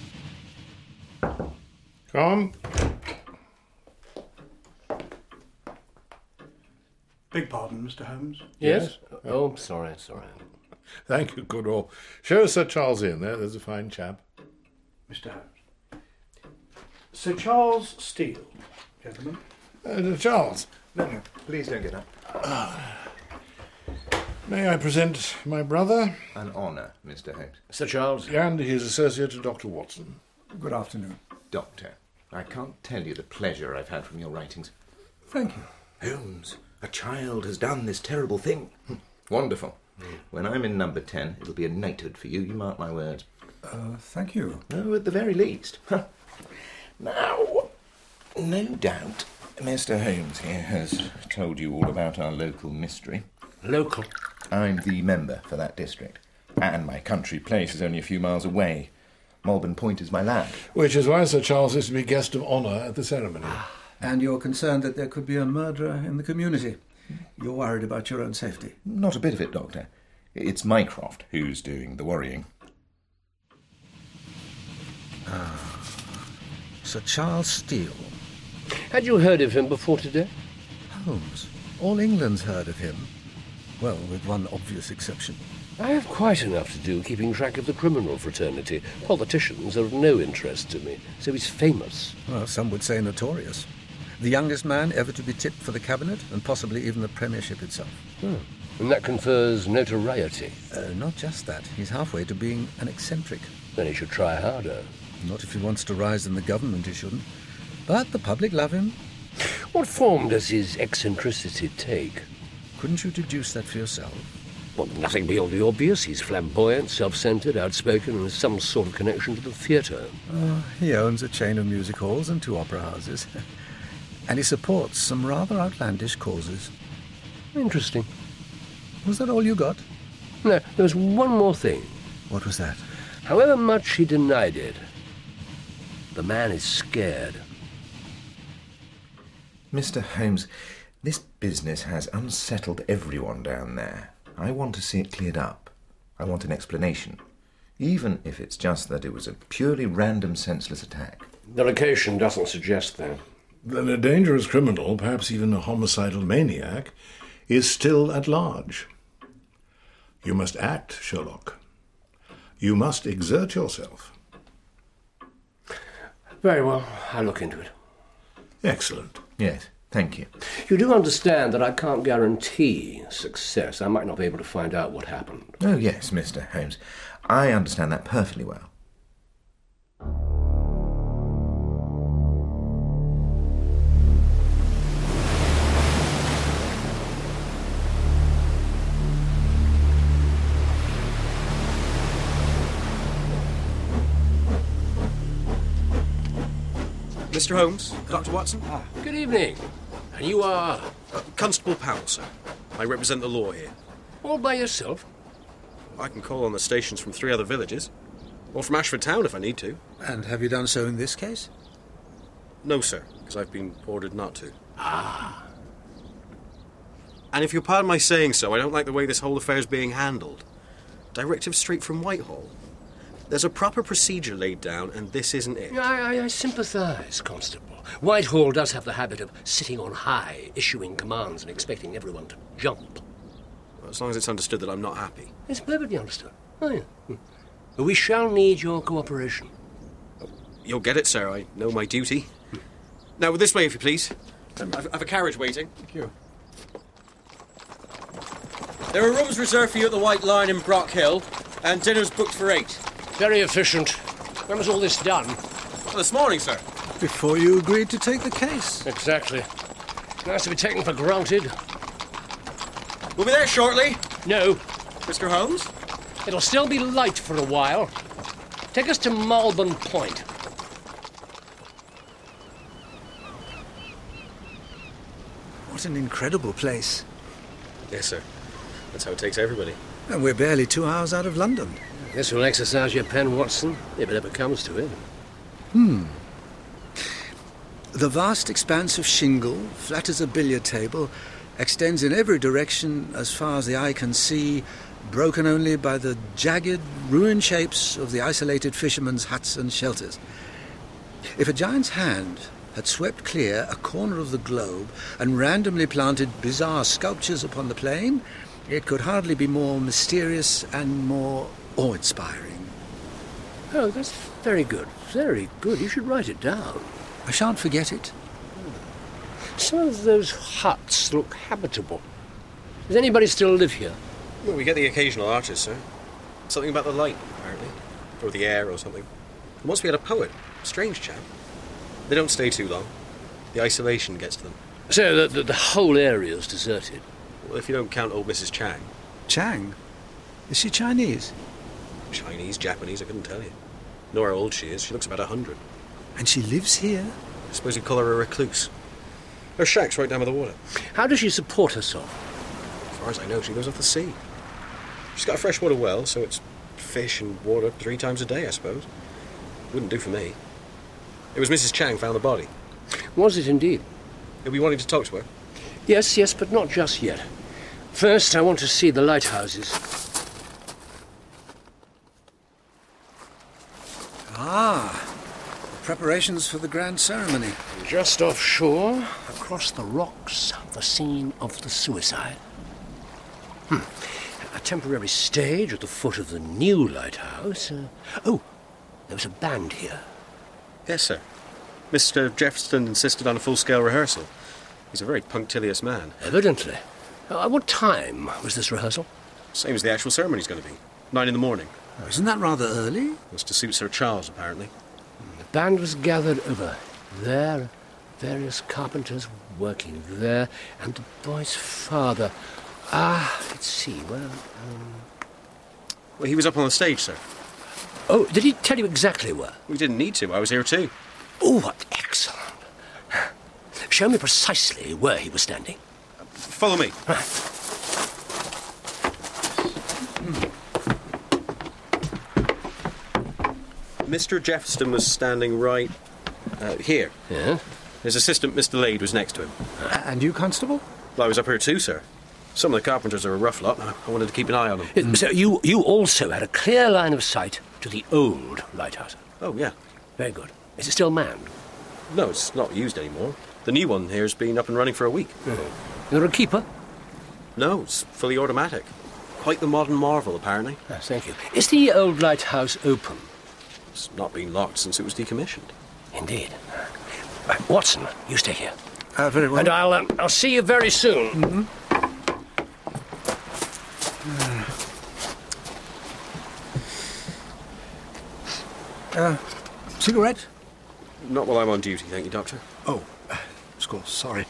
Come. Beg pardon, Mr. Holmes? Yes? Oh, sorry. Thank you, Goodall. Show Sir Charles in there. There's a fine chap. Mr. Holmes. Sir Charles Steele, gentlemen. Charles. No, please don't get up. May I present my brother? An honour, Mr. Holmes. Sir Charles. And his associate, Dr. Watson. Good afternoon. Doctor, I can't tell you the pleasure I've had from your writings. Thank you. Holmes, a child has done this terrible thing. Wonderful. When I'm in number 10, it'll be a knighthood for you, you mark my words. Thank you. Oh, at the very least. Now, no doubt, Mr. Holmes here has told you all about our local mystery. Local? I'm the member for that district, and my country place is only a few miles away. Malburn Point is my land. Which is why Sir Charles is to be guest of honour at the ceremony. And you're concerned that there could be a murderer in the community. You're worried about your own safety. Not a bit of it, Doctor. It's Mycroft who's doing the worrying. Sir Charles Steele. Had you heard of him before today? Holmes. All England's heard of him. Well, with one obvious exception. I have quite enough to do keeping track of the criminal fraternity. Politicians are of no interest to me, so he's famous. Well, some would say notorious. The youngest man ever to be tipped for the cabinet, and possibly even the premiership itself. And that confers notoriety. Not just that. He's halfway to being an eccentric. Then he should try harder. Not if he wants to rise in the government, he shouldn't. But the public love him. What form does his eccentricity take? Couldn't you deduce that for yourself? Well, nothing beyond the obvious. He's flamboyant, self-centred, outspoken, and has some sort of connection to the theatre. He owns a chain of music halls and 2 opera houses. And he supports some rather outlandish causes. Interesting. Was that all you got? No, there was one more thing. What was that? However much he denied it, the man is scared. Mr. Holmes, this business has unsettled everyone down there. I want to see it cleared up. I want an explanation. Even if it's just that it was a purely random, senseless attack. The location doesn't suggest that. Then a dangerous criminal, perhaps even a homicidal maniac, is still at large. You must act, Sherlock. You must exert yourself. Very well, I'll look into it. Excellent. Yes, thank you. You do understand that I can't guarantee success. I might not be able to find out what happened. Oh, yes, Mr. Holmes. I understand that perfectly well. Mr. Holmes, Dr. Watson. Good evening. And you are? Constable Powell, sir. I represent the law here. All by yourself? I can call on the stations from 3 other villages. Or from Ashford Town if I need to. And have you done so in this case? No, sir, because I've been ordered not to. And if you'll pardon my saying so, I don't like the way this whole affair is being handled. Directive straight from Whitehall. There's a proper procedure laid down, and this isn't it. I sympathise, Constable. Whitehall does have the habit of sitting on high, issuing commands and expecting everyone to jump. As long as it's understood that I'm not happy. It's perfectly understood. Oh, yeah. We shall need your cooperation. You'll get it, sir. I know my duty. Now, this way, if you please. I've a carriage waiting. Thank you. There are rooms reserved for you at the White Lion in Brock Hill. And dinner's booked for 8. Very efficient. When was all this done? Well, this morning, sir. Before you agreed to take the case. Exactly. Nice to be taken for granted. We'll be there shortly. No. Mr. Holmes? It'll still be light for a while. Take us to Malburn Point. What an incredible place. Yes, sir. That's how it takes everybody. And we're barely 2 hours out of London. This will exercise your pen, Watson, if it ever comes to it. The vast expanse of shingle, flat as a billiard table, extends in every direction as far as the eye can see, broken only by the jagged, ruined shapes of the isolated fishermen's huts and shelters. If a giant's hand had swept clear a corner of the globe and randomly planted bizarre sculptures upon the plain, it could hardly be more mysterious and more awe-inspiring. Oh, that's very good. Very good. You should write it down. I shan't forget it. Some of those huts look habitable. Does anybody still live here? Well, we get the occasional artist, sir. Something about the light, apparently. Or the air or something. And once we had a poet. Strange chap. They don't stay too long. The isolation gets to them. So the whole area's deserted? Well, if you don't count old Mrs. Chang. Chang? Is she Chinese? Chinese, Japanese, I couldn't tell you. Nor how old she is. She looks about 100. And she lives here? I suppose you'd call her a recluse. Her shack's right down by the water. How does she support herself? As far as I know, she goes off the sea. She's got a freshwater well, so it's fish and water 3 times a day, I suppose. Wouldn't do for me. It was Mrs. Chang found the body. Was it indeed? You'll be wanting to talk to her? Yes, but not just yet. First, I want to see the lighthouses. Preparations for the grand ceremony. Just offshore, across the rocks, the scene of the suicide. A temporary stage at the foot of the new lighthouse. There was a band here. Yes, sir. Mr. Jefferson insisted on a full-scale rehearsal. He's a very punctilious man. Evidently. At what time was this rehearsal? Same as the actual ceremony's going to be. 9 in the morning. Isn't that rather early? Was to suit Sir Charles, apparently. The band was gathered over there, various carpenters working there, and the boy's father. Let's see, well, he was up on the stage, sir. Oh, did he tell you exactly where? We didn't need to. I was here too. Oh, what excellent. Show me precisely where he was standing. Follow me. Mr. Jefferson was standing right here. Yeah? His assistant, Mr. Lade, was next to him. And you, Constable? Well, I was up here too, sir. Some of the carpenters are a rough lot. I wanted to keep an eye on them. So you also had a clear line of sight to the old lighthouse? Oh, yeah. Very good. Is it still manned? No, it's not used anymore. The new one here's been up and running for a week. You're a keeper? No, it's fully automatic. Quite the modern marvel, apparently. Yes, thank you. Is the old lighthouse open? It's not been locked since it was decommissioned. Indeed. Watson, you stay here. Very well. And I'll see you very soon. Cigarette? Not while I'm on duty, thank you, Doctor. Oh, of course, sorry.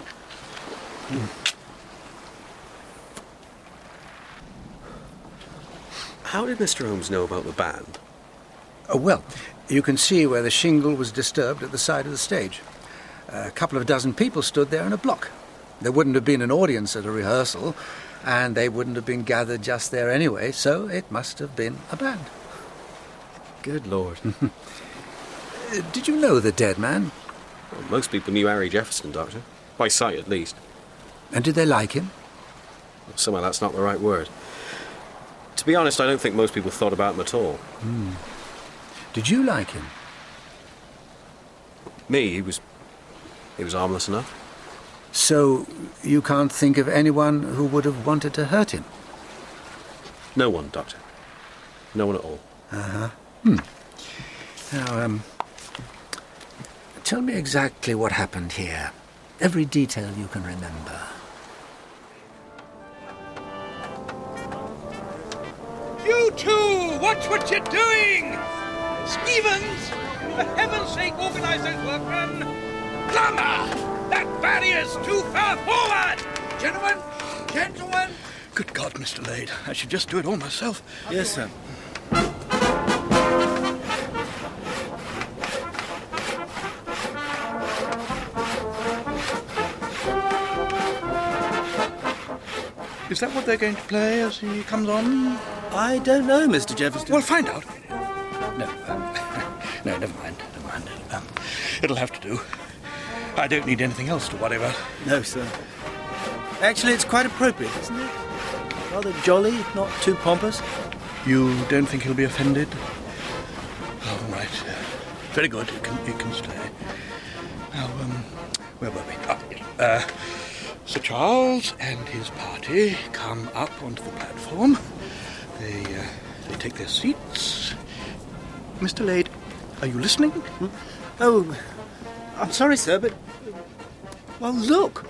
How did Mr. Holmes know about the band? Well, you can see where the shingle was disturbed at the side of the stage. A couple of dozen people stood there in a block. There wouldn't have been an audience at a rehearsal, and they wouldn't have been gathered just there anyway, so it must have been a band. Good Lord. Did you know the dead man? Well, most people knew Harry Jefferson, Doctor. By sight, at least. And did they like him? Well, somehow that's not the right word. To be honest, I don't think most people thought about him at all. Did you like him? Me? He was harmless enough. So you can't think of anyone who would have wanted to hurt him? No one, Doctor. No one at all. Now, tell me exactly what happened here. Every detail you can remember. You two Watch what you're doing! Stevens, for heaven's sake, organize those workmen! Plumber! That barrier's too far forward! Gentlemen! Gentlemen! Good God, Mr. Lade. I should just do it all myself. Yes, sir. Is that what they're going to play as he comes on? I don't know, Mr. Jefferson. Well, find out. No, no, never mind. It'll have to do. I don't need anything else to worry about. No, sir. Actually, it's quite appropriate, isn't it? Rather jolly, not too pompous. You don't think he'll be offended? Oh, right. Very good. You can stay. Now, where were we? Sir Charles and his party come up onto the platform. They take their seats. Mr. Lade, are you listening? Oh, I'm sorry, sir, but... Well, look!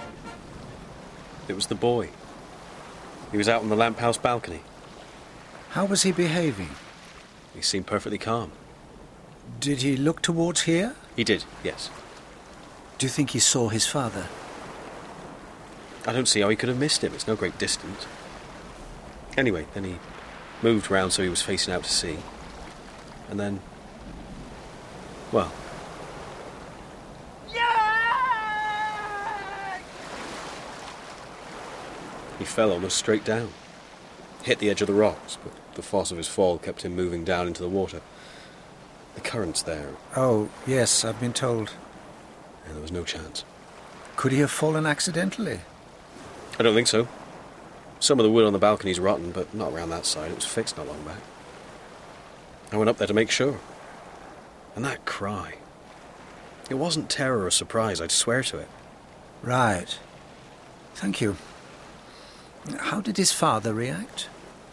It was the boy. He was out on the lamp house balcony. How was he behaving? He seemed perfectly calm. Did he look towards here? He did, yes. Do you think he saw his father? I don't see how he could have missed him. It's no great distance. Anyway, then he moved round so he was facing out to sea. And then... well... he fell almost straight down. Hit the edge of the rocks, but the force of his fall kept him moving down into the water. The current's there. Oh, yes, I've been told. And there was no chance. Could he have fallen accidentally? I don't think so. Some of the wood on the balcony's rotten, but not around that side. It was fixed not long back. I went up there to make sure. And that cry. It wasn't terror or surprise, I'd swear to it. Right. Thank you. How did his father react?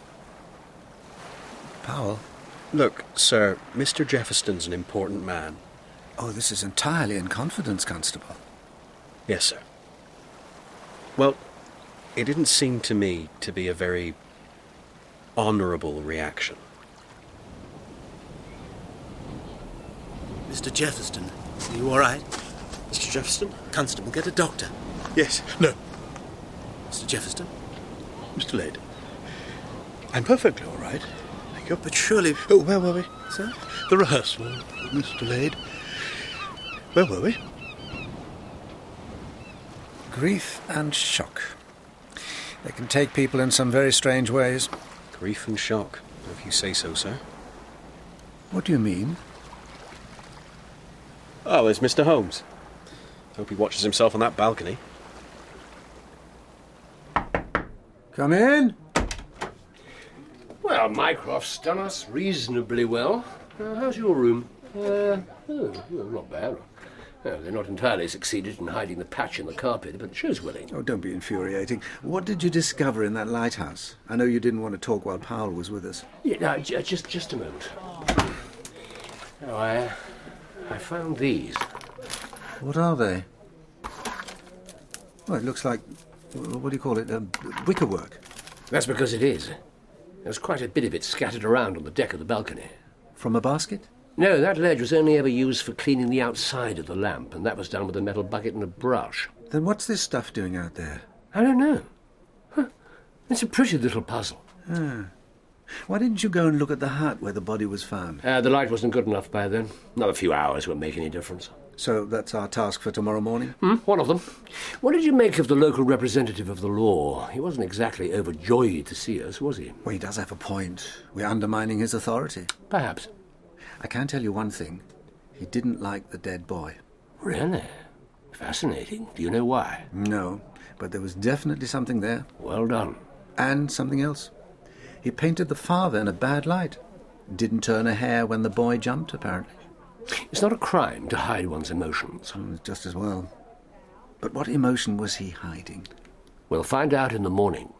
Powell? Look, sir, Mr. Jefferson's an important man. Oh, this is entirely in confidence, Constable. Yes, sir. Well, it didn't seem to me to be a very honourable reaction. Mr. Jefferson, are you all right? Mr. Jefferson? Constable, get a doctor. Yes. No. Mr. Jefferson? Mr. Lade, I'm perfectly all right. Thank you. But surely... Oh, where were we? Sir? The rehearsal, Mr. Lade. Where were we? Grief and shock. They can take people in some very strange ways. Grief and shock, if you say so, sir. What do you mean? Oh, there's Mr. Holmes. Hope he watches himself on that balcony. Come in. Well, Mycroft's done us reasonably well. How's your room? Not bad. They're not entirely succeeded in hiding the patch in the carpet, but it shows willing. Oh, don't be infuriating. What did you discover in that lighthouse? I know you didn't want to talk while Powell was with us. Yeah, no, just a moment. Oh, I found these. What are they? Well, it looks like... what do you call it? Wickerwork. That's because it is. There's quite a bit of it scattered around on the deck of the balcony. From a basket? No, that ledge was only ever used for cleaning the outside of the lamp, and that was done with a metal bucket and a brush. Then what's this stuff doing out there? I don't know. It's a pretty little puzzle. Why didn't you go and look at the hut where the body was found? The light wasn't good enough by then. Not a few hours won't make any difference. So that's our task for tomorrow morning? One of them. What did you make of the local representative of the law? He wasn't exactly overjoyed to see us, was he? Well, he does have a point. We're undermining his authority. Perhaps. I can tell you one thing. He didn't like the dead boy. Really? Fascinating. Do you know why? No, but there was definitely something there. Well done. And something else. He painted the father in a bad light. Didn't turn a hair when the boy jumped, apparently. It's not a crime to hide one's emotions. Just as well. But what emotion was he hiding? We'll find out in the morning.